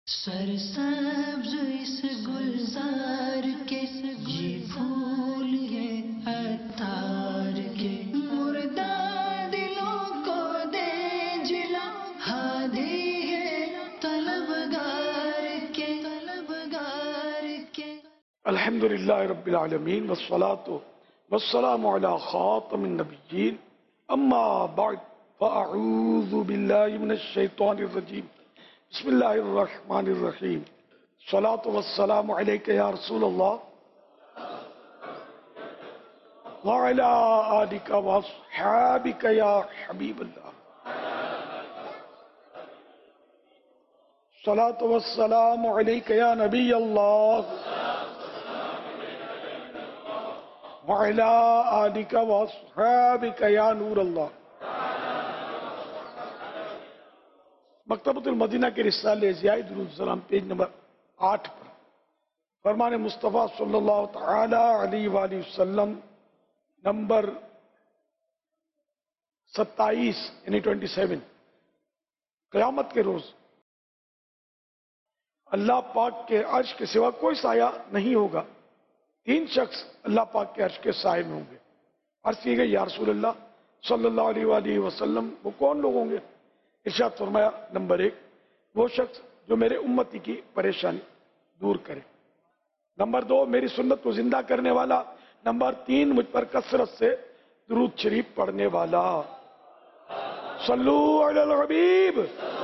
سرسبز اس گلزار کے یہ پھول یہ عطار کے مردہ دلوں کو دے جلا ہادی ہے طلبگار کے الحمدللہ رب العالمین والصلاة والسلام علی خاتم النبیین اما بعد فاعوذ باللہ من الشیطان الرجیم بسم اللہ الرحمن الرحیم الصلاة والسلام علیک یا رسول اللہ وعلی آلک واصحابک یا حبیب اللہ الصلاة والسلام علیک یا نبی اللہ وعلی آلک واصحابک یا نور اللہ۔ مکتبۃ المدینہ کے رسالے ضیاء درود السلام پیج نمبر 8 پر فرمان مصطفیٰ صلی اللہ تعالی علیہ وآلہ وسلم نمبر 27 یعنی 27 قیامت کے روز اللہ پاک کے عرش کے سوا کوئی سایہ نہیں ہوگا۔ 3 شخص اللہ پاک کے عرش کے سائے میں ہوں گے۔ عرض کی گئی یا رسول اللہ صلی اللہ علیہ وآلہ وسلم وہ کون لوگ ہوں گے؟ ارشاد فرمایا نمبر 1 وہ شخص جو میرے امتی کی پریشانی دور کرے، نمبر 2 میری سنت کو زندہ کرنے والا، نمبر 3 مجھ پر کثرت سے درود شریف پڑھنے والا۔ صلو علی الحبیب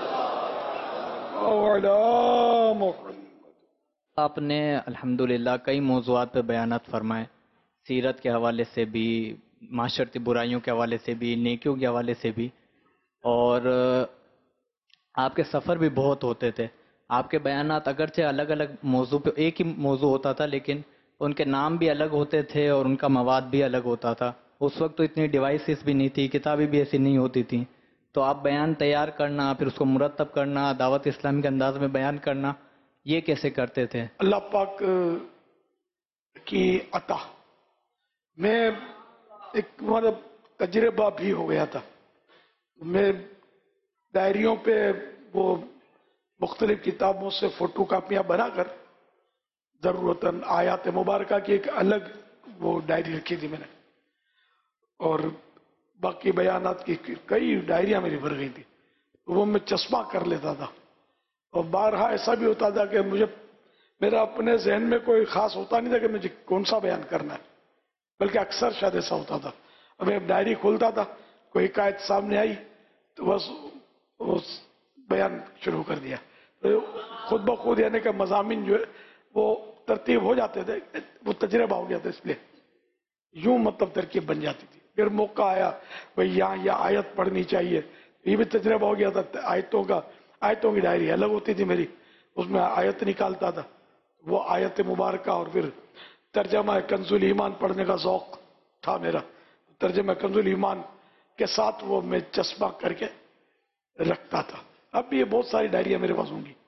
وعلی محمد۔ آپ نے الحمدللہ کئی موضوعات پہ بیانات فرمائے، سیرت کے حوالے سے بھی، معاشرتی برائیوں کے حوالے سے بھی، نیکیوں کے حوالے سے بھی، اور آپ کے سفر بھی بہت ہوتے تھے۔ آپ کے بیانات اگرچہ الگ الگ موضوع پہ ایک ہی موضوع ہوتا تھا لیکن ان کے نام بھی الگ ہوتے تھے اور ان کا مواد بھی الگ ہوتا تھا۔ اس وقت تو اتنی ڈیوائسز بھی نہیں تھی، کتابیں بھی ایسی نہیں ہوتی تھیں، تو آپ بیان تیار کرنا، پھر اس کو مرتب کرنا، دعوت اسلامی کے انداز میں بیان کرنا، یہ کیسے کرتے تھے؟ اللہ پاک کی عطا میں ایک مطلب تجربہ بھی ہو گیا تھا۔ میں ڈائریوں پہ وہ مختلف کتابوں سے فوٹو کاپیاں بنا کر ضرورتاً آیات مبارکہ کی ایک الگ وہ ڈائری رکھی تھی میں نے، اور باقی بیانات کی کئی ڈائریاں میری بھر گئی تھی، وہ میں چشمہ کر لیتا تھا، اور بارہا ایسا بھی ہوتا تھا کہ میرا اپنے ذہن میں کوئی خاص ہوتا نہیں تھا کہ مجھے کون سا بیان کرنا ہے، بلکہ اکثر شاید ایسا ہوتا تھا۔ اب میں ڈائری کھولتا تھا، کوئی حکایت سامنے آئی تو بس بیان شروع کر دیا، خود بخود یعنی کہ مضامین جو ہے وہ ترتیب ہو جاتے تھے، وہ تجربہ ہو گیا تھا، اس لیے یوں مطلب ترکیب بن جاتی تھی۔ پھر موقع آیا بھئی یہاں یہ آیت پڑھنی چاہیے، یہ بھی تجربہ ہو گیا تھا۔ آیتوں کی ڈائری الگ ہوتی تھی میری، اس میں آیت نکالتا تھا، وہ آیت مبارکہ، اور پھر ترجمہ کنز الایمان پڑھنے کا ذوق تھا میرا، ترجمہ کنز الایمان کے ساتھ وہ میں چسپاں کر کے رکھتا تھا۔ اب بھی یہ بہت ساری ڈائریاں میرے پاس ہوں گی۔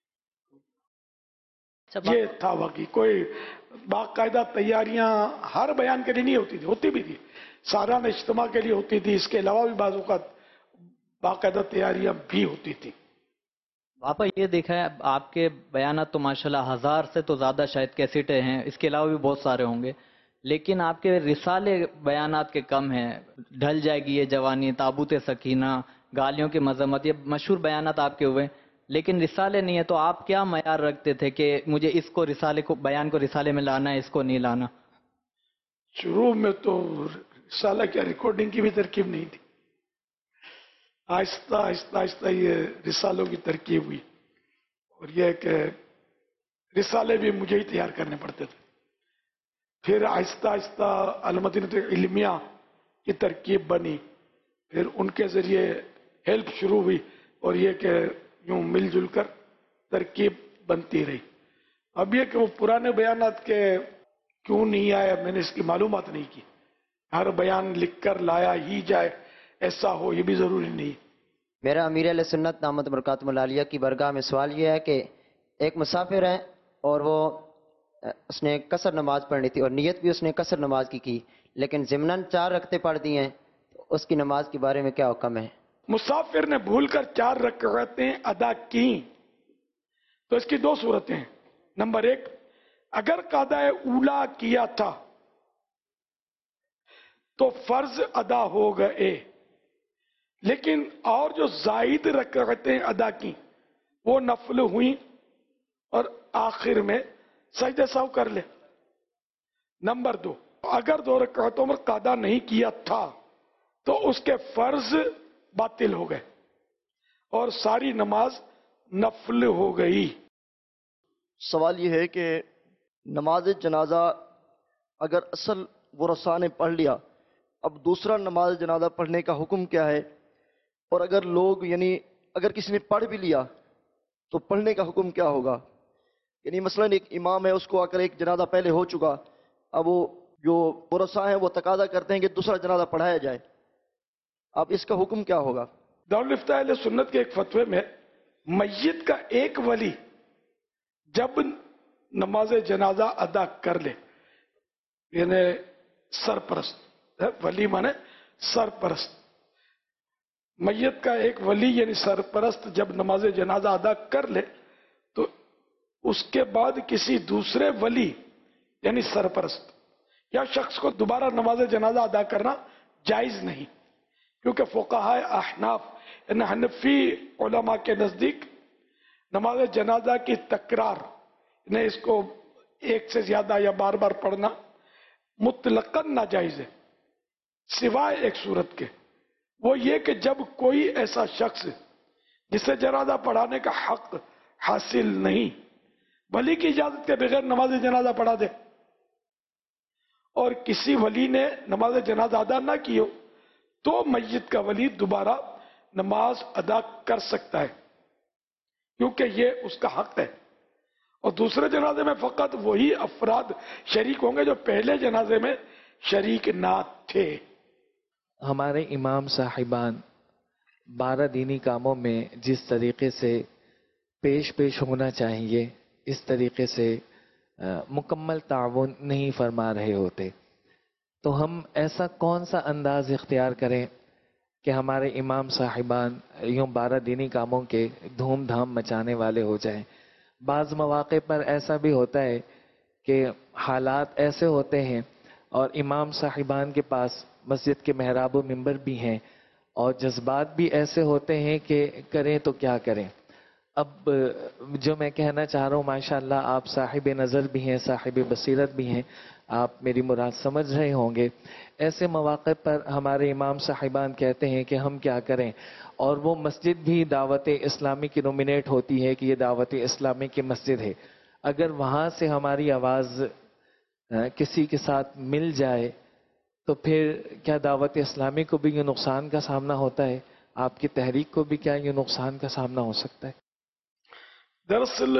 یہ تھا واقعی کوئی باقاعدہ تیاریاں ہر بیان کے لیے نہیں ہوتی تھی، ہوتی بھی تھی، سالانہ اجتماع کے لیے ہوتی تھی، اس کے علاوہ بھی بعض اوقات باقاعدہ تیاریاں بھی ہوتی تھی۔ باپا یہ دیکھا ہے آپ کے بیانات تو ماشاءاللہ 1000 سے تو زیادہ شاید کیسٹیں ہیں، اس کے علاوہ بھی بہت سارے ہوں گے، لیکن آپ کے رسالے بیانات کے کم ہیں۔ ڈھل جائے گی یہ جوانی، تابوت سکینہ، گالیوں کی مذمت، یہ مشہور بیانات آپ کے ہوئے، لیکن رسالے نہیں ہے، تو آپ کیا معیار رکھتے تھے کہ مجھے اس کو بیان کو رسالے میں لانا ہے، اس کو نہیں لانا؟ شروع میں تو رسالہ کیا ریکارڈنگ کی بھی ترکیب نہیں تھی، آہستہ آہستہ آہستہ یہ رسالوں کی ترکیب ہوئی، اور یہ کہ رسالے بھی مجھے ہی تیار کرنے پڑتے تھے۔ پھر آہستہ آہستہ المدینۃ علمیہ کی ترکیب بنی، پھر ان کے ذریعے ہیلپ شروع ہوئی، اور یہ کہ یوں مل جل کر ترکیب بنتی رہی۔ اب یہ کہ وہ پرانے بیانات کے کیوں نہیں آیا، میں نے اس کی معلومات نہیں کی۔ ہر بیان لکھ کر لایا ہی جائے ایسا ہو یہ بھی ضروری نہیں۔ میرا امیر علیہ سنت دامت برکاتہم العالیہ کی برگاہ میں سوال یہ ہے کہ ایک مسافر ہے اور وہ اس نے قصر نماز پڑھنی تھی، اور نیت بھی اس نے قصر نماز کی، لیکن ضمناً 4 رکعتیں پڑھ دی ہیں، اس کی نماز کے بارے میں کیا حکم ہے؟ مسافر نے بھول کر 4 رکعتیں ادا کی تو اس کی دو صورتیں ہیں. نمبر ایک، اگر قضاء اولا کیا تھا تو فرض ادا ہو گئے، لیکن اور جو زائد رکعتیں ادا کی وہ نفل ہوئیں اور آخر میں سجدہ سہو کر لے. نمبر دو، اگر 2 رکعتوں میں قضا نہیں کیا تھا تو اس کے فرض باطل ہو گئے اور ساری نماز نفل ہو گئی. سوال یہ ہے کہ نماز جنازہ اگر اصل ورثاء نے پڑھ لیا، اب دوسرا نماز جنازہ پڑھنے کا حکم کیا ہے؟ اور اگر لوگ اگر کسی نے پڑھ بھی لیا تو پڑھنے کا حکم کیا ہوگا؟ مثلا ایک امام ہے، اس کو اگر ایک جنازہ پہلے ہو چکا، اب وہ جو ورثاء ہیں وہ تقاضا کرتے ہیں کہ دوسرا جنازہ پڑھایا جائے، اب اس کا حکم کیا ہوگا؟ دارالفتہ اہل سنت کے ایک فتوے میں میت کا ایک ولی جب نماز جنازہ ادا کر لے، یعنی سرپرست، ولی مانے سرپرست، میت کا ایک ولی یعنی سرپرست جب نماز جنازہ ادا کر لے تو اس کے بعد کسی دوسرے ولی یعنی سرپرست یا شخص کو دوبارہ نماز جنازہ ادا کرنا جائز نہیں، کیونکہ فقہائے احناف یعنی حنفی علماء کے نزدیک نماز جنازہ کی تکرار، یعنی اس کو ایک سے زیادہ یا بار بار پڑھنا مطلقاً ناجائز ہے، سوائے ایک صورت کے، وہ یہ کہ جب کوئی ایسا شخص جسے جنازہ پڑھانے کا حق حاصل نہیں ولی کی اجازت کے بغیر نماز جنازہ پڑھا دے، اور کسی ولی نے نماز جنازہ ادا نہ کی ہو تو میت کا ولی دوبارہ نماز ادا کر سکتا ہے، کیونکہ یہ اس کا حق ہے. اور دوسرے جنازے میں فقط وہی افراد شریک ہوں گے جو پہلے جنازے میں شریک نہ تھے. ہمارے امام صاحبان 12 دینی کاموں میں جس طریقے سے پیش ہونا چاہیے اس طریقے سے مکمل تعاون نہیں فرما رہے ہوتے، تو ہم ایسا کون سا انداز اختیار کریں کہ ہمارے امام صاحبان یوں 12 دینی کاموں کے دھوم دھام مچانے والے ہو جائیں؟ بعض مواقع پر ایسا بھی ہوتا ہے کہ حالات ایسے ہوتے ہیں اور امام صاحبان کے پاس مسجد کے محراب و منبر بھی ہیں اور جذبات بھی ایسے ہوتے ہیں کہ کریں تو کیا کریں. اب جو میں کہنا چاہ رہا ہوں، ماشاءاللہ آپ صاحب نظر بھی ہیں، صاحب بصیرت بھی ہیں، آپ میری مراد سمجھ رہے ہوں گے. ایسے مواقع پر ہمارے امام صاحبان کہتے ہیں کہ ہم کیا کریں، اور وہ مسجد بھی دعوت اسلامی کی نومینیٹ ہوتی ہے کہ یہ دعوت اسلامی کی مسجد ہے. اگر وہاں سے ہماری آواز کسی کے ساتھ مل جائے تو پھر کیا دعوت اسلامی کو بھی یہ نقصان کا سامنا ہوتا ہے؟ آپ کی تحریک کو بھی کیا یہ نقصان کا سامنا ہو سکتا ہے؟ دراصل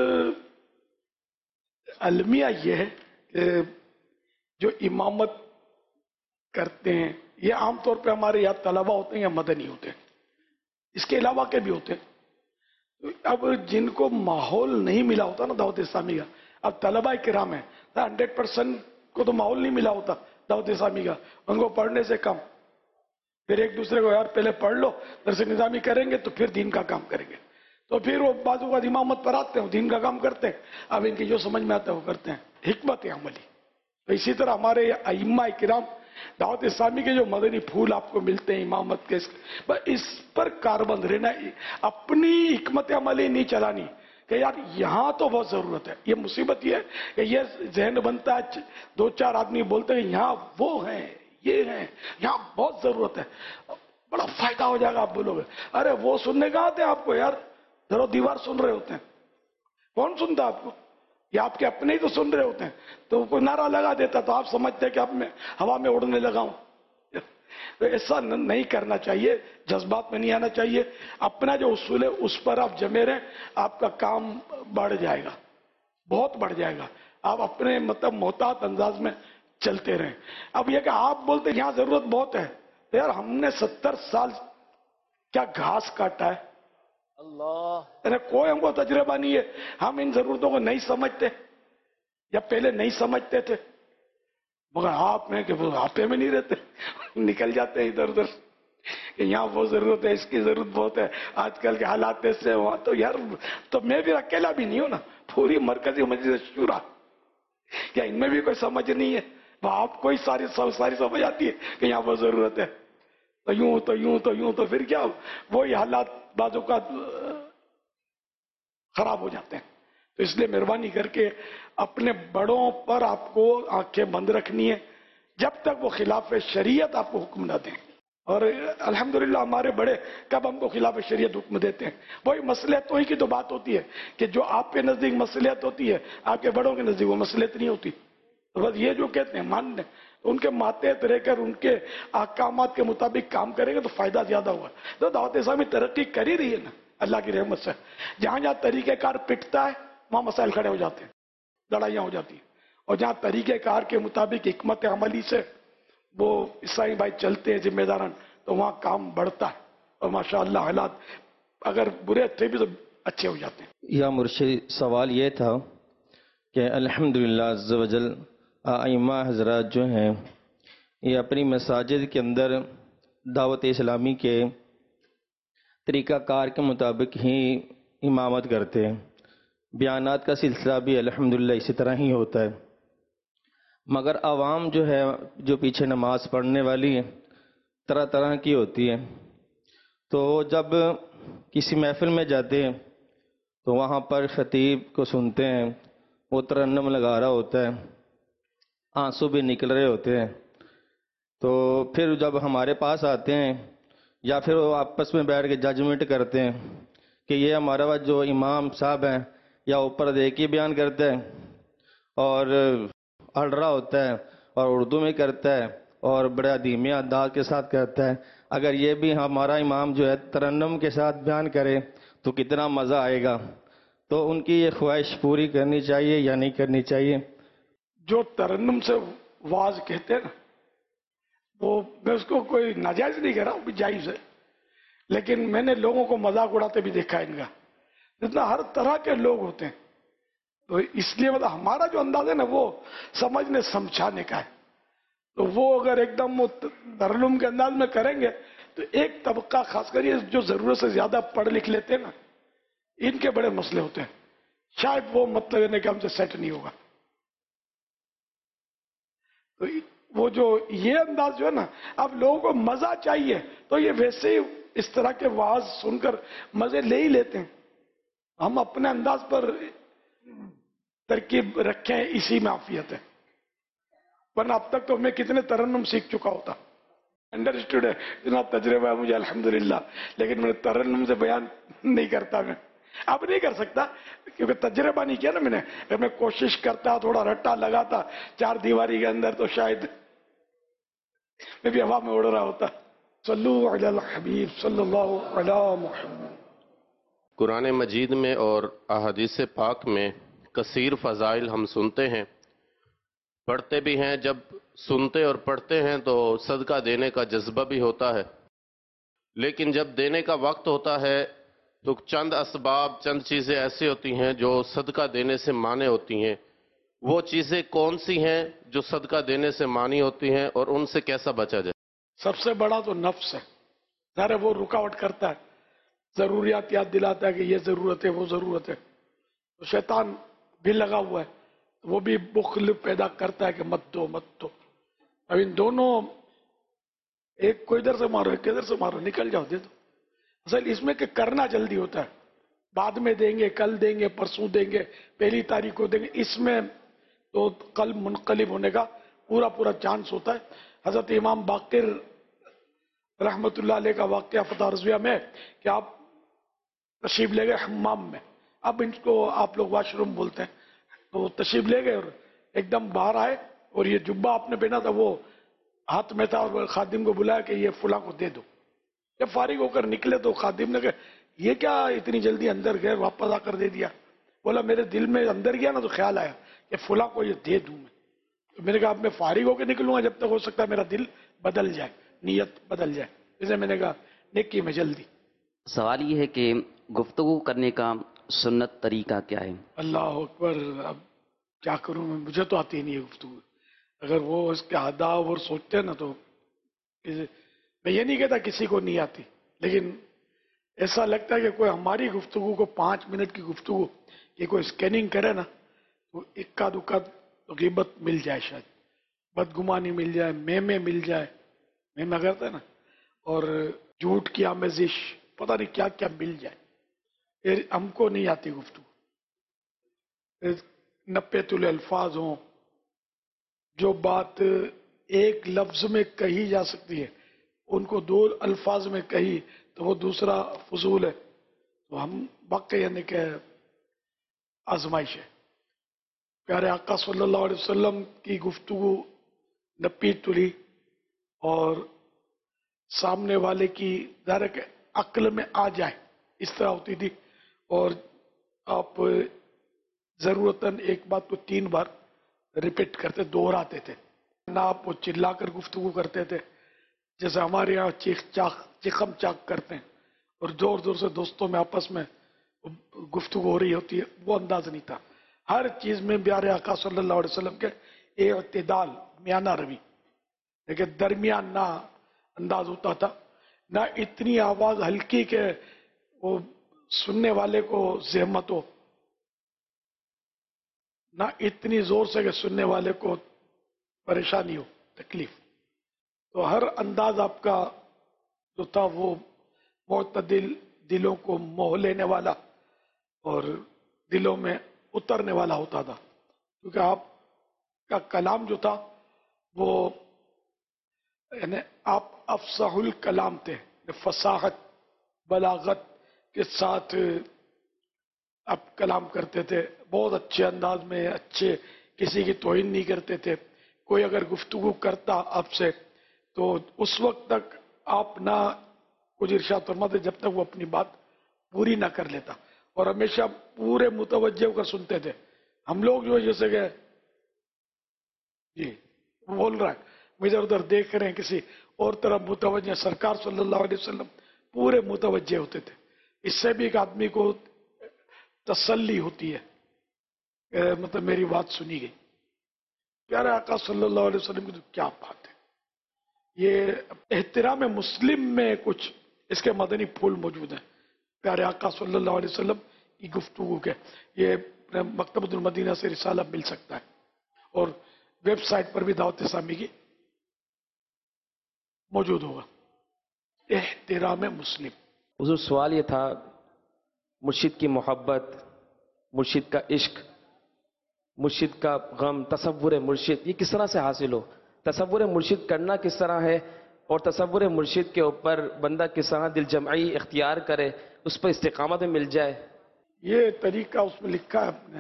المیہ یہ ہے کہ جو امامت کرتے ہیں یہ عام طور پہ ہمارے یا طلبہ ہوتے ہیں یا مدنی ہوتے ہیں، اس کے علاوہ کے بھی ہوتے ہیں. اب جن کو ماحول نہیں ملا ہوتا نا دعوت اسلامی کا، اب طلبہ کرام ہیں 100% کو تو ماحول نہیں ملا ہوتا دعوت اسلامی کا، ان کو پڑھنے سے کم، پھر ایک دوسرے کو یار پہلے پڑھ لو، درس نظامی کریں گے تو پھر دین کا کام کریں گے، تو پھر وہ بعض اوقات امامت پر آتے ہیں، دین کا کام کرتے ہیں، اب ان کی جو سمجھ میں آتا ہے وہ کرتے ہیں. حکمت عملی. تو اسی طرح ہمارے ائمہ کرام دعوت اسلامی کے جو مدنی پھول آپ کو ملتے ہیں امامت کے، اس پر کاربند رہنا، اپنی حکمت عملی نہیں چلانی کہ یار یہاں تو بہت ضرورت ہے. یہ مصیبت یہ ہے کہ یہ ذہن بنتا ہے، 2-4 آدمی بولتے ہیں یہاں وہ ہیں یہ ہیں، یہاں بہت ضرورت ہے، بڑا فائدہ ہو جائے گا. آپ بولو گے ارے وہ سننے کہاں آتے ہیں آپ کو یار، درو دیوار سن رہے ہوتے ہیں. کون سنتا آپ کو؟ یہ آپ کے اپنے ہی تو سن رہے ہوتے ہیں. تو کوئی نعرہ لگا دیتا تو آپ سمجھتے کہ اب میں ہوا میں اڑنے لگا ہوں. تو ایسا نہیں کرنا چاہیے، جذبات میں نہیں آنا چاہیے. اپنا جو اصول ہے اس پر آپ جمے رہیں، آپ کا کام بڑھ جائے گا، بہت بڑھ جائے گا. آپ اپنے محتاط انداز میں چلتے رہیں. اب یہ کہ آپ بولتے یہاں ضرورت بہت ہے، تو یار ہم نے 70 سال کیا گھاس کاٹا ہے؟ اللہ، کوئی ہم کو تجربہ نہیں ہے، ہم ان ضرورتوں کو نہیں سمجھتے یا پہلے نہیں سمجھتے تھے. مگر آپ میں کہ وہ آپے میں نہیں رہتے، نکل جاتے ہیں ادھر ادھر کہ یہاں وہ ضرورت ہے, اس کی ضرورت بہت ہے, آج کل کے حالات ایسے ہیں وہاں. تو یار تو میں بھی اکیلا بھی نہیں ہوں نا, پوری مرکزی مجلس شورا, کیا ان میں بھی کوئی سمجھ نہیں ہے؟ وہ آپ کو ہی ساری سمجھ آتی ہے کہ یہاں وہ ضرورت ہے, تو یوں تو یوں تو یوں, تو پھر کیا وہی حالات بعض اوقات خراب ہو جاتے ہیں. تو اس لیے مہربانی کر کے اپنے بڑوں پر آپ کو آنکھیں بند رکھنی ہے جب تک وہ خلاف شریعت آپ کو حکم نہ دیں. اور الحمدللہ ہمارے بڑے کب ہم کو خلاف شریعت حکم دیتے ہیں؟ وہی مصلحت تو ہی کی تو بات ہوتی ہے کہ جو آپ کے نزدیک مصلحت ہوتی ہے آپ کے بڑوں کے نزدیک وہ مصلحت نہیں ہوتی. تو بس یہ جو کہتے ہیں مان لیں, ان کے ماتحت رہ کر ان کے احکامات کے مطابق کام کریں گے تو فائدہ زیادہ ہوگا. تو دعوت اسلامی ترقی کر ہی رہی ہے نا اللہ کی رحمت سے. جہاں جہاں طریقہ کار پٹتا ہے وہاں مسائل کھڑے ہو جاتے ہیں, لڑائیاں ہو جاتی ہیں. اور جہاں طریقہ کار کے مطابق حکمت عملی سے وہ عیسائی بھائی چلتے ہیں ذمہ داران, تو وہاں کام بڑھتا ہے اور ماشاءاللہ حالات اگر برے تھے بھی تو اچھے ہو جاتے ہیں. یا مرشد, سوال یہ تھا کہ الحمدللہ عز و جل ائمہ حضرات جو ہیں یہ اپنی مساجد کے اندر دعوت اسلامی کے طریقہ کار کے مطابق ہی امامت کرتے ہیں. بیانات کا سلسلہ بھی الحمدللہ اسی طرح ہی ہوتا ہے, مگر عوام جو ہے جو پیچھے نماز پڑھنے والی ہے طرح طرح کی ہوتی ہے. تو جب کسی محفل میں جاتے ہیں تو وہاں پر خطیب کو سنتے ہیں, وہ ترنم لگا رہا ہوتا ہے, آنسو بھی نکل رہے ہوتے ہیں. تو پھر جب ہمارے پاس آتے ہیں یا پھر وہ آپس میں بیٹھ کے ججمنٹ کرتے ہیں کہ یہ ہمارا جو امام صاحب ہیں یا اوپر دیکھ کے بیان کرتا ہے اور اڑ رہا ہوتا ہے اور اردو میں کرتا ہے اور بڑے دھیمے انداز کے ساتھ کرتا ہے, اگر یہ بھی ہمارا امام جو ہے ترنم کے ساتھ بیان کرے تو کتنا مزہ آئے گا. تو ان کی یہ خواہش پوری کرنی چاہیے یا نہیں کرنی چاہیے؟ جو ترنم سے واز کہتے ہیں نا, وہ میں اس کو کوئی ناجائز نہیں کہہ رہا, وہ بھی جائز ہے, لیکن میں نے لوگوں کو مذاق اڑاتے بھی دیکھا ہے ان کا. جتنا ہر طرح کے لوگ ہوتے ہیں, تو اس لیے مطلب ہمارا جو انداز ہے نا وہ سمجھنے سمجھانے کا ہے. تو وہ اگر ایک دم ترنم کے انداز میں کریں گے تو ایک طبقہ خاص کر یہ جو ضرورت سے زیادہ پڑھ لکھ لیتے ہیں نا, ان کے بڑے مسئلے ہوتے ہیں. شاید وہ مطلب کہ ہم سے سیٹ نہیں ہوگا. تو وہ جو یہ انداز جو ہے نا, اب لوگوں کو مزہ چاہیے تو یہ ویسے ہی اس طرح کے واز سن کر مزے لے ہی لیتے ہیں. ہم اپنے انداز پر ترکیب رکھیں, اسی میں عافیت ہے. ورنہ اب تک تو میں کتنے ترنم سیکھ چکا ہوتا. انڈرسٹوڈ ہے, اتنا تجربہ ہے مجھے الحمدللہ, لیکن میں ترنم سے بیان نہیں کرتا. میں اب نہیں کر سکتا کیونکہ تجربہ نہیں کیا نا میں نے. اگر میں کوشش کرتا, تھوڑا رٹا لگاتا چار دیواری کے اندر, تو شاید میں بھی ہوا میں اڑ رہا ہوتا. صلو علی الحبیب صلی اللہ علی محمد. قرآن مجید میں اور احادیث پاک میں کثیر فضائل ہم سنتے ہیں, پڑھتے بھی ہیں. جب سنتے اور پڑھتے ہیں تو صدقہ دینے کا جذبہ بھی ہوتا ہے, لیکن جب دینے کا وقت ہوتا ہے تو چند اسباب, چند چیزیں ایسی ہوتی ہیں جو صدقہ دینے سے مانع ہوتی ہیں. وہ چیزیں کون سی ہیں جو صدقہ دینے سے مانی ہوتی ہیں اور ان سے کیسا بچا جائے؟ سب سے بڑا تو نفس ہے. ظاہر وہ رکاوٹ کرتا ہے, ضروریات یاد دلاتا ہے کہ یہ ضرورت ہے وہ ضرورت ہے. تو شیطان بھی لگا ہوا ہے, وہ بھی بخل پیدا کرتا ہے کہ مت دو مت دو. اب ان دونوں, ایک کو ادھر سے مارو ایک ادھر سے مارو, نکل جاؤ دے دو. اصل اس میں کہ کرنا جلدی ہوتا ہے, بعد میں دیں گے, کل دیں گے, پرسوں دیں گے, پہلی تاریخ کو دیں گے, اس میں تو قلب منقلب ہونے کا پورا چانس ہوتا ہے. حضرت امام باقر رحمت اللہ علیہ کا واقعہ فتح رضویہ میں کہ آپ تشریف لے گئے حمام میں. اب ان کو آپ لوگ واش روم بولتے ہیں. تو وہ تشریف لے گئے اور ایک دم باہر آئے, اور یہ جبہ آپ نے پہنا تھا وہ ہاتھ میں تھا, اور خادم کو بلایا کہ یہ فلاں کو دے دو. جب فارغ ہو کر نکلے تو خادم نے کہا یہ کیا اتنی جلدی اندر گئے, واپس آ کر دے دیا. بولا میرے دل میں اندر گیا نا تو خیال آیا کہ فلاں کو یہ دے دوں میں. تو میں نے کہا اب میں فارغ ہو کے نکلوں گا جب تک ہو سکتا ہے میرا دل بدل جائے, نیت بدل جائے. اسے میں نے کہا نیکی میں جلدی. سوال یہ ہے کہ گفتگو کرنے کا سنت طریقہ کیا ہے؟ اللہ اکبر. اب کیا کروں میں, مجھے تو آتی نہیں ہے گفتگو. اگر وہ اس کے آداب اور سوچتے ہیں نا تو میں یہ نہیں کہتا کسی کو نہیں آتی، لیکن ایسا لگتا ہے کہ کوئی ہماری گفتگو کو 5 منٹ کی گفتگو کہ کوئی اسکیننگ کرے نا تو اکا دکا غیبت مل جائے، شاید بدگمانی مل جائے، میں مل جائے، میں کرتا ہے نا، اور جھوٹ کی آمیزش، پتہ نہیں کیا کیا مل جائے. ہم کو نہیں آتی گفتگو. 90 الفاظ ہوں، جو بات ایک لفظ میں کہی جا سکتی ہے ان کو 2 الفاظ میں کہی تو وہ دوسرا فضول ہے. تو ہم واقعی یعنی کہ آزمائش ہے. پیارے آقا صلی اللہ علیہ وسلم کی گفتگو نپی تلی اور سامنے والے کی ظاہر کہ عقل میں آ جائے اس طرح ہوتی تھی، اور آپ ضرورتاً ایک بات کو 3 بار ریپیٹ کرتے، دوہراتے تھے. نہ آپ وہ چلا کر گفتگو کرتے تھے جیسے ہمارے یہاں چیخم چاک کرتے ہیں اور زور زور سے دوستوں میں آپس میں گفتگو ہو رہی ہوتی ہے، وہ انداز نہیں تھا. ہر چیز میں پیارے آقا صلی اللہ علیہ وسلم کے اعتدال، میانہ روی، لیکن درمیان نہ انداز ہوتا تھا. نہ اتنی آواز ہلکی کہ وہ سننے والے کو زحمت ہو، نہ اتنی زور سے کہ سننے والے کو پریشانی ہو، تکلیف. تو ہر انداز آپ کا جو تھا وہ معتدل، دلوں کو موہ لینے والا اور دلوں میں اترنے والا ہوتا تھا. کیونکہ آپ کا کلام جو تھا وہ یعنی آپ افصح الکلام تھے، فصاحت بلاغت کے ساتھ آپ کلام کرتے تھے، بہت اچھے انداز میں، اچھے، کسی کی توہین نہیں کرتے تھے. کوئی اگر گفتگو کرتا آپ سے تو اس وقت تک آپ نہ کچھ ارشاد فرماتے جب تک وہ اپنی بات پوری نہ کر لیتا، اور ہمیشہ پورے متوجہ ہو کر سنتے تھے. ہم لوگ جو جیسے کہ جی بول رہا ہے ادھر ادھر دیکھ رہے ہیں کسی اور طرف متوجہ، سرکار صلی اللہ علیہ وسلم پورے متوجہ ہوتے تھے. اس سے بھی ایک آدمی کو تسلی ہوتی ہے کہ مطلب میری بات سنی گئی. پیارے آقا صلی اللہ علیہ وسلم کی تو کیا بات ہے. یہ احترام مسلم میں کچھ اس کے مدنی پھول موجود ہیں پیارے آقا صلی اللہ علیہ وسلم کی گفتگو کے. یہ مکتبۃ المدینہ سے رسالہ مل سکتا ہے اور ویب سائٹ پر بھی دعوت اسلامی کی موجود ہوگا. احترام مسلم. حضور سوال یہ تھا، مرشد کی محبت، مرشد کا عشق، مرشد کا غم، تصور مرشد، یہ کس طرح سے حاصل ہو؟ تصور مرشد کرنا کس طرح ہے، اور تصور مرشد کے اوپر بندہ کس طرح دل جمعی اختیار کرے، اس پر استقامت میں مل جائے؟ یہ طریقہ اس میں لکھا ہے اپنے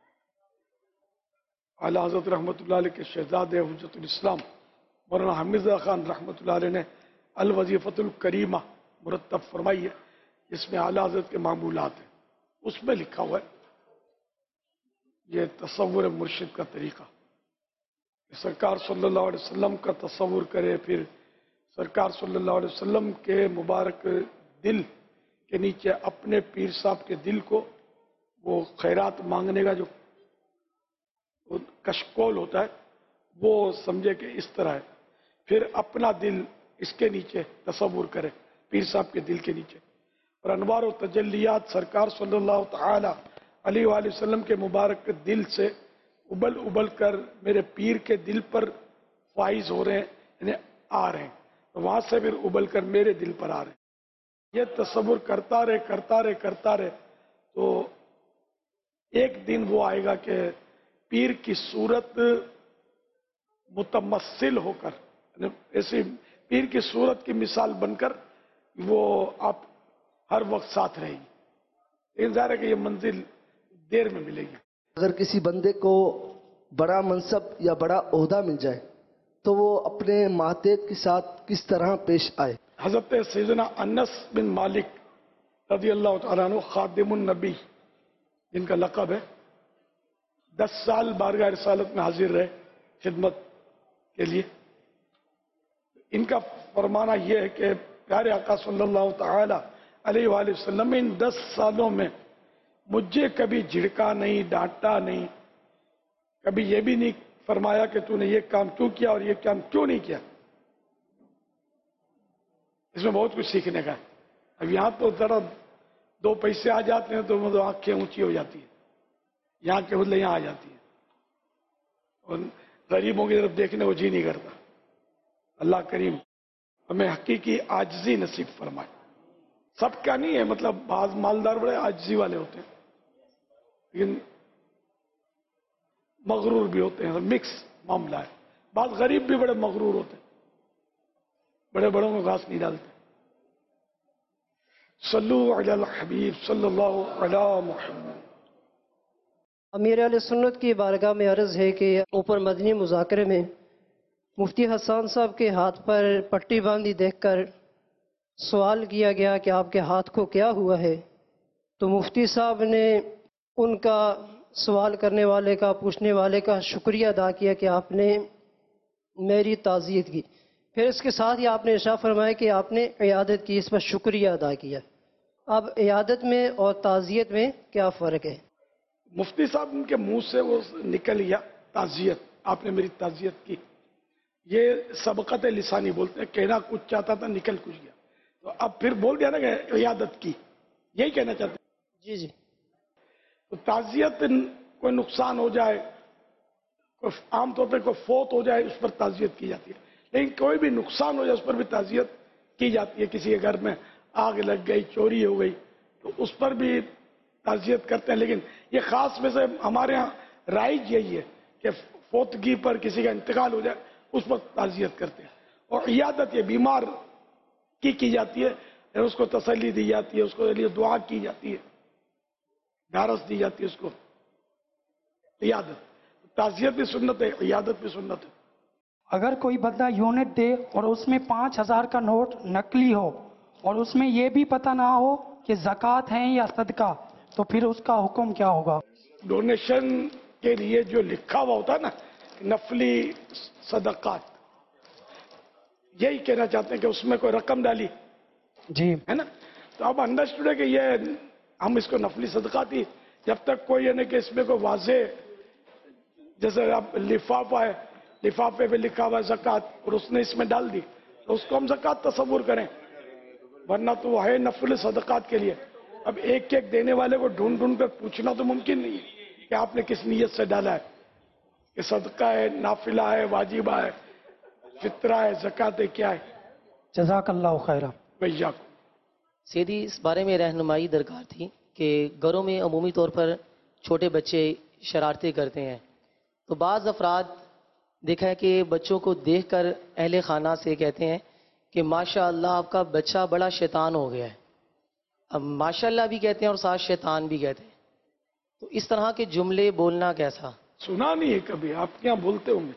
اعلیٰ حضرت رحمۃ اللہ علیہ کے شہزادے حجت الاسلام مولانا حمید خان رحمۃ اللہ علیہ نے الوظیفۃ الکریمہ مرتب فرمائی ہے، جس میں اعلیٰ حضرت کے معمولات ہیں. اس میں لکھا ہوا ہے یہ تصور مرشد کا طریقہ. سرکار صلی اللہ علیہ وسلم کا تصور کرے، پھر سرکار صلی اللہ علیہ وسلم کے مبارک دل کے نیچے اپنے پیر صاحب کے دل کو وہ خیرات مانگنے کا جو کشکول ہوتا ہے وہ سمجھے کہ اس طرح ہے. پھر اپنا دل اس کے نیچے تصور کرے، پیر صاحب کے دل کے نیچے، اور انوار و تجلیات سرکار صلی اللہ تعالی علیہ وآلہ وسلم کے مبارک دل سے ابل ابل کر میرے پیر کے دل پر فائز ہو رہے ہیں، یعنی آ رہے ہیں، وہاں سے پھر ابل کر میرے دل پر آ رہے ہیں. یہ تصور کرتا رہے تو ایک دن وہ آئے گا کہ پیر کی صورت متمثل ہو کر، ایسی پیر کی صورت کی مثال بن کر وہ آپ ہر وقت ساتھ رہے گی. لیکن ظاہر ہے کہ یہ منزل دیر میں ملے گی. اگر کسی بندے کو بڑا منصب یا بڑا عہدہ مل جائے تو وہ اپنے ماتحت کے ساتھ کس طرح پیش آئے؟ حضرت سیدنا انس بن مالک رضی اللہ تعالیٰ عنہ خادم النبی جن کا لقب ہے، 10 سال بارگاہ رسالت میں حاضر رہے خدمت کے لیے. ان کا فرمانا یہ ہے کہ پیارے آقا صلی اللہ تعالی علیہ وآلہ وسلم ان 10 سالوں میں مجھے کبھی جھڑکا نہیں، ڈانٹا نہیں، کبھی یہ بھی نہیں فرمایا کہ تو نے یہ کام کیوں کیا اور یہ کام کیوں نہیں کیا. اس میں بہت کچھ سیکھنے کا ہے. اب یہاں تو ذرا 2 پیسے آ جاتے ہیں تو مطلب آنکھیں اونچی ہو جاتی ہیں، یہاں کے بدلے یہاں آ جاتی ہیں، اور غریبوں کی طرف دیکھنے کو جی نہیں کرتا. اللہ کریم ہمیں حقیقی عاجزی نصیب فرمائے. سب کا نہیں ہے، مطلب بعض مالدار بڑے عاجزی والے ہوتے ہیں، لیکن مغرور بھی ہوتے ہیں، مکس معاملہ ہے. بعض غریب بھی بڑے مغرور ہوتے ہیں، بڑے بڑوں کو گھاس نہیں ڈالتے. صلو علی الحبیب صلی اللہ علی محمد. امیر اہل سنت کی بارگاہ میں عرض ہے کہ اوپر مدنی مذاکرے میں مفتی حسان صاحب کے ہاتھ پر پٹی باندھی دیکھ کر سوال کیا گیا کہ آپ کے ہاتھ کو کیا ہوا ہے، تو مفتی صاحب نے ان کا سوال کرنے والے کا، پوچھنے والے کا شکریہ ادا کیا کہ آپ نے میری تعزیت کی. پھر اس کے ساتھ ہی آپ نے ارشاد فرمایا کہ آپ نے عیادت کی، اس پر شکریہ ادا کیا. اب عیادت میں اور تعزیت میں کیا فرق ہے؟ مفتی صاحب ان کے منہ سے وہ نکل گیا تعزیت، آپ نے میری تعزیت کی. یہ سبقت لسانی بولتے ہیں، کہنا کچھ چاہتا تھا نکل کچھ گیا، تو اب پھر بول دیا نا کہ عیادت کی، یہی کہنا چاہتے ہیں. جی جی. تو تعزیت کوئی نقصان ہو جائے، عام طور پہ کوئی فوت ہو جائے اس پر تعزیت کی جاتی ہے، لیکن کوئی بھی نقصان ہو جائے اس پر بھی تعزیت کی جاتی ہے. کسی کے گھر میں آگ لگ گئی، چوری ہو گئی، تو اس پر بھی تعزیت کرتے ہیں. لیکن یہ خاص میں سے ہمارے ہاں رائج یہی ہے کہ فوتگی پر کسی کا انتقال ہو جائے اس پر تعزیت کرتے ہیں. اور عیادت یہ بیمار کی جاتی ہے، اس کو تسلی دی جاتی ہے، اس کو لیے دعا کی جاتی ہے، ڈھارس دی جاتی ہے اس کو. عیادت، تعزیت بھی سنت ہے، عیادت بھی سنت ہے. اگر کوئی بندہ یونٹ دے اور اس میں 5,000 کا نوٹ نقلی ہو اور اس میں یہ بھی پتہ نہ ہو کہ زکوٰۃ ہے یا صدقہ، تو پھر اس کا حکم کیا ہوگا؟ ڈونیشن کے لیے جو لکھا ہوا ہوتا ہے نا، نفلی صدقات، یہی کہنا چاہتے ہیں کہ اس میں کوئی رقم ڈالی جی ہے نا، تو اب انڈرسٹوڈ ہے کہ یہ ہم اس کو نفلی صدقات ہی، جب تک کوئی یعنی کہ اس میں کوئی واضح، جیسے اب لفافہ ہے، لفافے پہ لکھا ہوا ہے زکوٰۃ اور اس نے اس میں ڈال دی، تو اس کو ہم زکوٰۃ تصور کریں، ورنہ تو وہ ہے نفل صدقات کے لیے. اب ایک ایک دینے والے کو ڈھونڈ ڈھونڈ کر پوچھنا تو ممکن نہیں ہے کہ آپ نے کس نیت سے ڈالا ہے، کہ صدقہ ہے، نافلہ ہے، واجبہ ہے، فطرہ ہے، زکوٰۃ ہے، کیا ہے. جزاک اللہ خیرہ. بھیا سیدھی اس بارے میں رہنمائی درکار تھی کہ گھروں میں عمومی طور پر چھوٹے بچے شرارتیں کرتے ہیں، تو بعض افراد دیکھا ہے کہ بچوں کو دیکھ کر اہل خانہ سے کہتے ہیں کہ ماشاء اللہ آپ کا بچہ بڑا شیطان ہو گیا ہے. اب ماشاء اللہ بھی کہتے ہیں اور ساتھ شیطان بھی کہتے ہیں، تو اس طرح کے جملے بولنا کیسا؟ سنا نہیں ہے کبھی، آپ کیا بولتے ہوں گے؟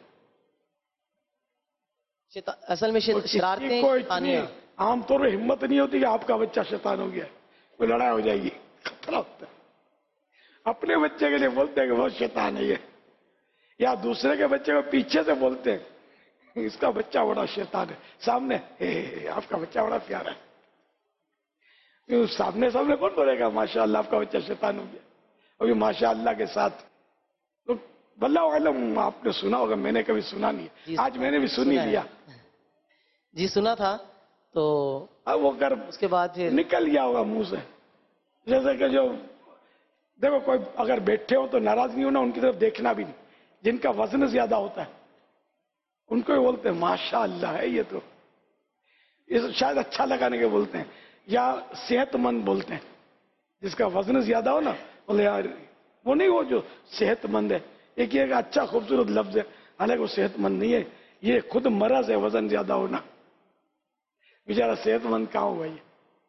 اصل میں شرارتیں عام طور پہ ہمت نہیں ہوتی کہ آپ کا بچہ شیطان ہو گیا ہے، کوئی لڑائی ہو جائے گی، خطرہ ہوتا ہے. اپنے بچے کے لیے بولتے ہیں کہ بہت شیطان ہے یہ، یا دوسرے کے بچے کو پیچھے سے بولتے ہیں اس کا بچہ بڑا شیطان ہے، سامنے آپ کا بچہ بڑا پیارا ہے. سامنے کون بولے گا ماشاء اللہ آپ کا بچہ شیطان ہو گیا؟ ابھی ماشاء اللہ کے ساتھ تو واللہ علم آپ نے سنا ہوگا، میں نے کبھی سنا نہیں ہے، آج میں نے بھی سن ہی لیا. جی سنا تھا، تو وہ کر اس کے بعد پھر نکل گیا ہوگا منہ سے. جیسے کہ جو دیکھو کوئی اگر بیٹھے ہو تو ناراض نہیں ہونا، ان کی طرف دیکھنا بھی نہیں. جن کا وزن زیادہ ہوتا ہے ان کو بولتے ہیں ماشاء اللہ ہے یہ، تو شاید اچھا لگانے کے بولتے ہیں، یا صحت مند بولتے ہیں. جس کا وزن زیادہ ہو نا، بولے یار وہ نہیں، وہ جو صحت مند ہے، ایک یہ اچھا خوبصورت لفظ ہے، حالانکہ وہ صحت مند نہیں ہے، یہ خود مرض ہے وزن زیادہ ہونا. بیچارہ صحت مند کہاں ہوا یہ؟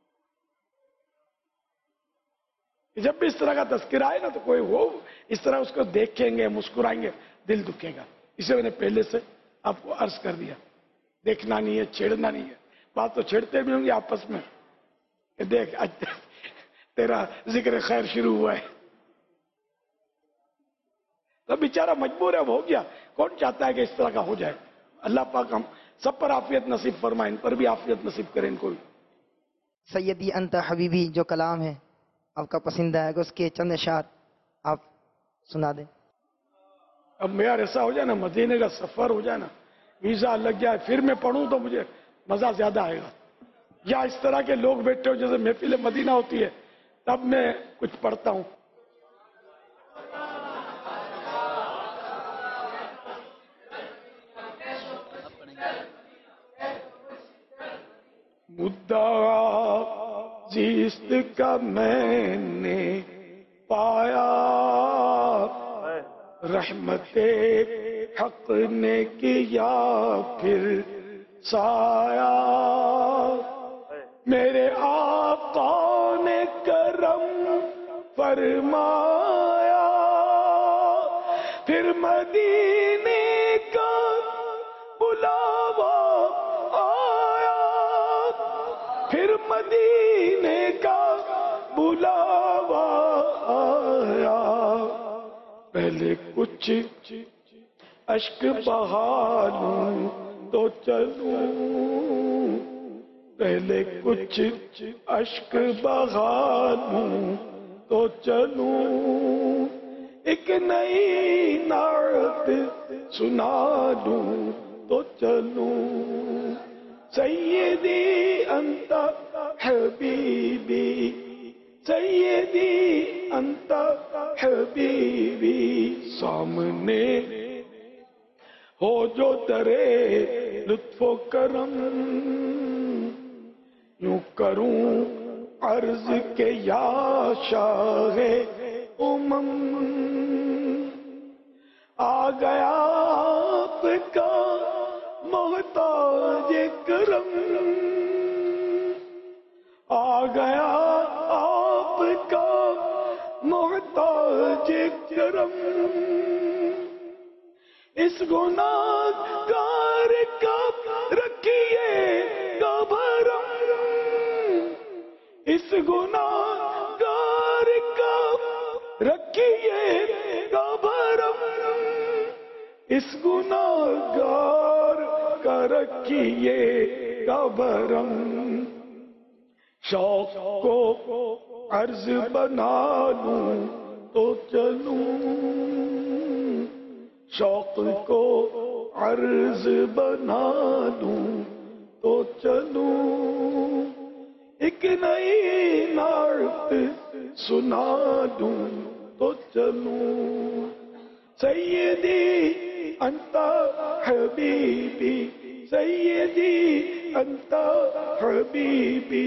جب بھی اس طرح کا تذکرہ آئے نا تو کوئی ہو اس طرح اس کو دیکھیں گے، مسکرائیں گے، دل دکھے گا. اسے میں نے پہلے سے آپ کو عرض کر دیا، دیکھنا نہیں ہے، چھیڑنا نہیں ہے. بات تو چھیڑتے بھی ہوں گے آپس میں کہ دیکھ آج تیرا ذکر خیر شروع ہوا ہے، تو بیچارہ مجبور ہے، وہ ہو گیا. کون چاہتا ہے کہ اس طرح کا ہو جائے؟ اللہ پاک ہم سب پر عافیت نصیب فرمائے، ان پر بھی عافیت نصیب کریں ان کو بھی. سیدی انت حبیبی جو کلام ہے آپ کا پسندہ ہے، اس کے چند اشعار آپ سنا دیں. اب میرا ایسا ہو جائے نا، مدینے کا سفر ہو جائے نا، ویزا لگ جائے، پھر میں پڑھوں تو مجھے مزہ زیادہ آئے گا. یا اس طرح کے لوگ بیٹھے ہو جیسے محفل مدینہ ہوتی ہے تب میں کچھ پڑھتا ہوں. مدعا زیست کا میں نے پایا، رحمت حق نے کیا پھر سایہ، میرے آقا نے کرم فرمایا، پھر مدینے کا بلاوا آیا، پھر مدینے کا بلاوا آیا، پہلے کچھ اشک بہا لوں تو چلوں، پہلے کچھ اشک بہا لوں تو چلوں، ایک نئی نعت سنا لوں تو چلوں، سیدی انت حبیبی، سیدی انت حبیبی، سامنے ہو جو درے لطف و کرم، یوں کروں عرض کے یا شاہ امم، آ گیا آپ کا محتاج کرم، آ گیا آپ کا محتاج کرم، اس گناہ گار کا رکھیے گا بھرم، اس گناہ گار کا رکھیے گا بھرم، اس گناہ گار کا رکھیے گا بھرم، شوق کو عرض بنا لوں تو چلوں، شوق کو عرض بنا لوں تو چلوں، ایک نئی نعت سنا لوں تو چلوں، سیدی انت حبیبی، سیدی انت حبیبی.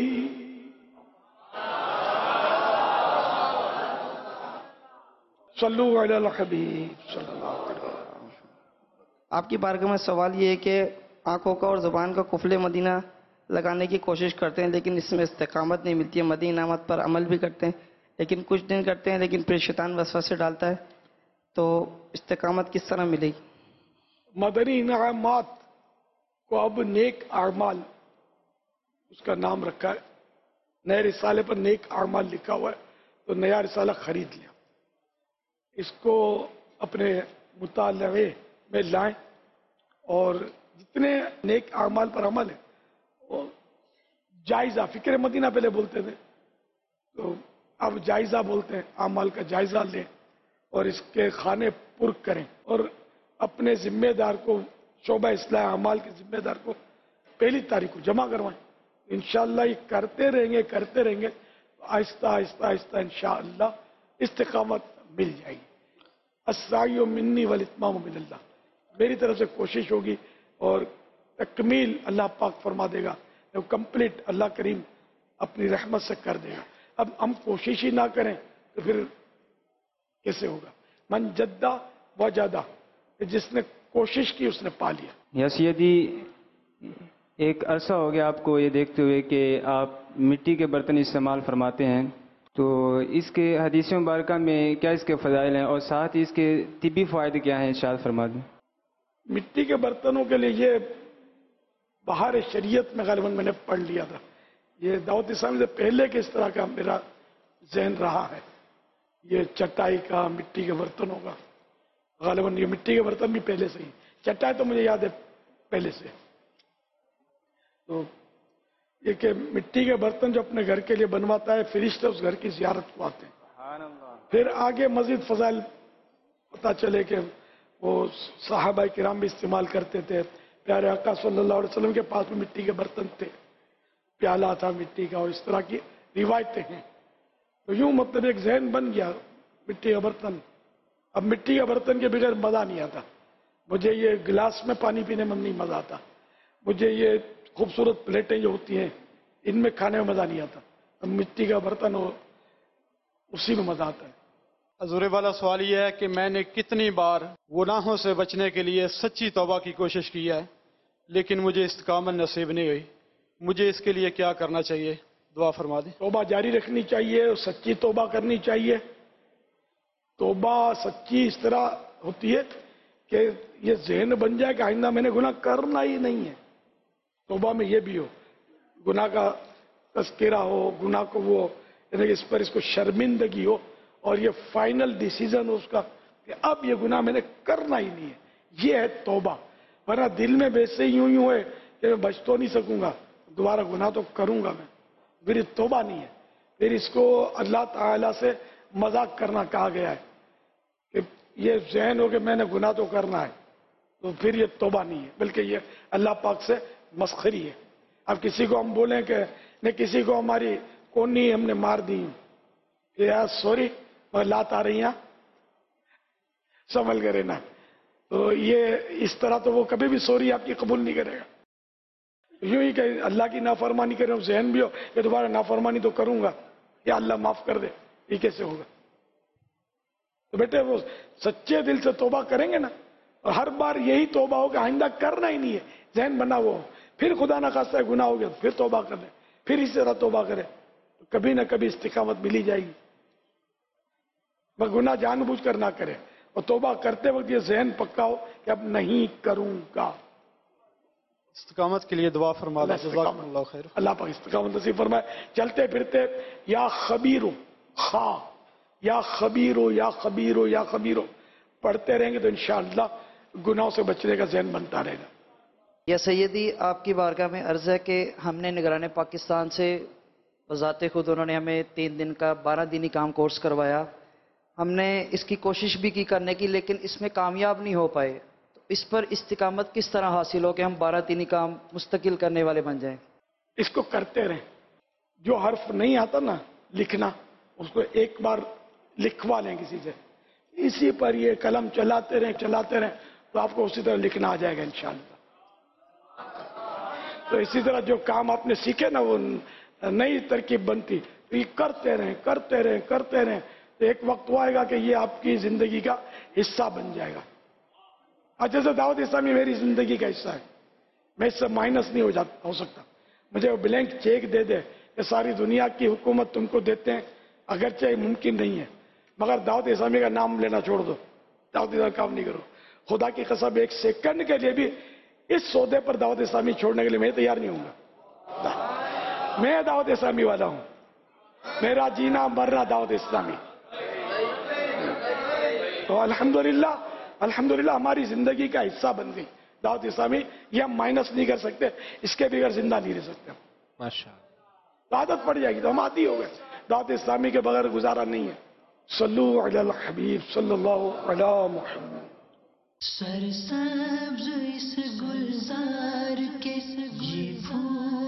صلو علی الحبیب صلی اللہ علیہ وسلم. آپ کی بارگاہ میں سوال یہ ہے کہ آنکھوں کا اور زبان کا قفل مدینہ لگانے کی کوشش کرتے ہیں لیکن اس میں استقامت نہیں ملتی ہے، مدنی انعامات پر عمل بھی کرتے ہیں لیکن کچھ دن کرتے ہیں لیکن پھر شیطان وسوسے ڈالتا ہے، تو استقامت کس طرح ملے گی؟ مدنی انعامات کو اب نیک اعمال اس کا نام رکھا ہے، نئے رسالے پر نیک اعمال لکھا ہوا ہے، تو نیا رسالہ خرید لیا، اس کو اپنے مطالعے میں لائیں اور جتنے نیک اعمال پر عمل ہے وہ جائزہ، فکر مدینہ پہلے بولتے تھے تو اب جائزہ بولتے ہیں، اعمال کا جائزہ لیں اور اس کے خانے پر کریں اور اپنے ذمہ دار کو، شعبہ اصلاح اعمال کے ذمہ دار کو 1 تاریخ کو جمع کروائیں. انشاءاللہ یہ کرتے رہیں گے آہستہ آہستہ انشاءاللہ استقامت مل جائے گی. السعی منی والاتمام من اللہ، میری طرف سے کوشش ہوگی اور تکمیل اللہ پاک فرما دے گا، کمپلیٹ اللہ کریم اپنی رحمت سے کر دے گا. اب ہم کوشش ہی نہ کریں تو پھر کیسے ہوگا؟ من جدہ وجدہ، جس نے کوشش کی اس نے پا لیا. یا سیدی، ایک عرصہ ہو گیا آپ کو یہ دیکھتے ہوئے کہ آپ مٹی کے برتن استعمال فرماتے ہیں، تو اس کے حدیث مبارکہ میں کیا اس کے فضائل ہیں اور ساتھ ہی اس کے طبی فوائد کیا ہیں، ارشاد فرما دیں. مٹی کے برتنوں کے لیے یہ بہار شریعت میں غالباً میں نے پڑھ لیا تھا، یہ دعوت اسلامی سے پہلے کے اس طرح کا میرا ذہن رہا ہے. یہ چٹائی کا، مٹی کے برتنوں کا، غالباً یہ مٹی کے برتن بھی پہلے سے ہی، چٹائی تو مجھے یاد ہے پہلے سے. تو یہ کہ مٹی کے برتن جو اپنے گھر کے لیے بنواتا ہے، فرشتے اس گھر کی زیارت کو آتے ہیں. پھر آگے مزید فضائل پتہ چلے کہ وہ صحابہ کرام بھی استعمال کرتے تھے، پیارے آقا صلی اللہ علیہ وسلم کے پاس بھی مٹی کے برتن تھے. प्याला था मिट्टी का और इस तरह की रिवायतें हैं। तो यूं मतलब एक जहन बन गया मिट्टी का बर्तन। अब मिट्टी का बर्तन के बगैर मजा नहीं आता। मुझे ये गिलास में पानी पीने में नहीं मजा आता। मुझे ये खूबसूरत प्लेटें जो होती हैं इनमें खाने में मजा नहीं आता। अब मिट्टी का बर्तन हो उसी में मजा आता है। हजूर वाला सवाल यह है कि मैंने कितनी बार गुनाहों से बचने के लिए सच्ची तौबा की कोशिश की है, लेकिन मुझे इस्तिकामत नसीब नहीं हुई। मुझे इसके लिए क्या करना चाहिए, दुआ फरमा दें। तौबा जारी रखनी चाहिए और सच्ची तौबा करनी चाहिए। तौबा सच्ची इस तरह होती है कि ये ज़हन बन जाए कि आइंदा मैंने गुनाह करना ही नहीं है। तौबा में ये भी हो, गुनाह का तज़किरा हो, गुनाह को वो इस पर इसको शर्मिंदगी हो और ये फाइनल डिसीजन हो उसका कि अब ये गुनाह मैंने करना ही नहीं है। ये है तौबा। वरना दिल में वैसे यूं है कि मैं बच तो नहीं सकूंगा, दोबारा गुनाह तो करूंगा मैं, फिर तौबा नहीं है। फिर इसको अल्लाह ताला से मजाक करना कहा गया है कि ये ज़हन हो कि मैंने गुनाह तो करना है, तो फिर ये तौबा नहीं है, बल्कि ये अल्लाह पाक से मस्खरी है। अब किसी को हम बोलें कि नहीं, किसी को हमारी कोनी हमने मार दी, यार सॉरी और लात आ रही हैं, संभल करे ना, तो ये इस तरह तो वो कभी भी सॉरी आपकी कबूल नहीं करेगा। यूं ही कि अल्लाह की नाफरमानी करे, ज़हन भी हो कि दोबारा नाफरमानी तो करूंगा, या अल्लाह माफ कर दे, ये कैसे होगा। तो बेटे वो सच्चे दिल से तौबा करेंगे ना, और हर बार यही तौबा हो कि आइंदा करना ही नहीं है, ज़हन बना वो, फिर खुदा ना खास्ता गुनाह हो गया फिर तौबा कर ले, फिर इसी तरह तौबा करे, तो कभी ना कभी इस्तिकामत मिली जाएगी। वह गुनाह जानबूझ कर ना करे और तौबा करते वक्त ये ज़हन पक्का हो कि अब नहीं करूंगा। इस्तिकामत के लिए दुआ फरमा दें। जज़ाकुमुल्लाह खैर। अल्लाह पाक इस्तिकामत नसीब फरमाए। चलते फिरते या खबीरो खा या खबीरो या खबीरो या खबीरो पढ़ते रहेंगे तो इंशाअल्लाह गुनाहों से बचने का ज़हन बनता रहेगा। या सैयदी, आपकी बारगाह में अर्ज है कि हमने निगरान पाकिस्तान से बज़ाते खुद उन्होंने हमें 3 दिन का 12 दिनी काम कोर्स करवाया। हमने इसकी कोशिश भी की करने की, लेकिन इसमें कामयाब नहीं हो पाए। तो इस पर इस्तिकामत किस तरह हासिल हो कि हम 12 दिनी काम मुस्तकिल करने वाले बन जाएं? इसको करते रहें। जो हर्फ नहीं आता ना लिखना, उसको एक बार लिखवा लें किसी से, इसी पर ये कलम चलाते रहें तो आपको उसी तरह लिखना आ जाएगा इंशाअल्लाह। तो इसी तरह जो काम आपने सीखे ना वो नई तरकीब बनती, तो ये करते रहें तो एक वक्त वो आएगा कि ये आपकी जिंदगी का हिस्सा बन जाएगा। अच्छा, जैसे दावत इस्लामी मेरी जिंदगी का हिस्सा है, मैं इससे माइनस नहीं हो सकता। मुझे वो ब्लैंक चेक दे दे कि सारी दुनिया की हुकूमत तुमको देते हैं, अगरचे मुमकिन नहीं है, मगर दावत इस्लामी का नाम लेना छोड़ दो, दावत इस्लामी काम नहीं करो। खुदा की कसम 1 सेकंड के लिए भी इस सौदे पर दावत इस्लामी छोड़ने के लिए मैं तैयार नहीं हूंगा। मैं दावत इस्लामी वाला हूं, मेरा जीना मरना दावत इस्लामी। तो अल्हम्दुलिल्लाह हमारी जिंदगी का हिस्सा बन गई दावत इस्लामी। ये हम माइनस नहीं कर सकते, इसके बगैर जिंदा नहीं रह सकते। माशाअल्लाह आदत पड़ जाएगी तो हम आदी हो गए, दावत इस्लामी के बगैर गुजारा नहीं है। सल्लु अलल हबीब सल्लल्लाहु अलैहि मुहम्मद। सरसब्ज़ इस गुलजार के ये फूल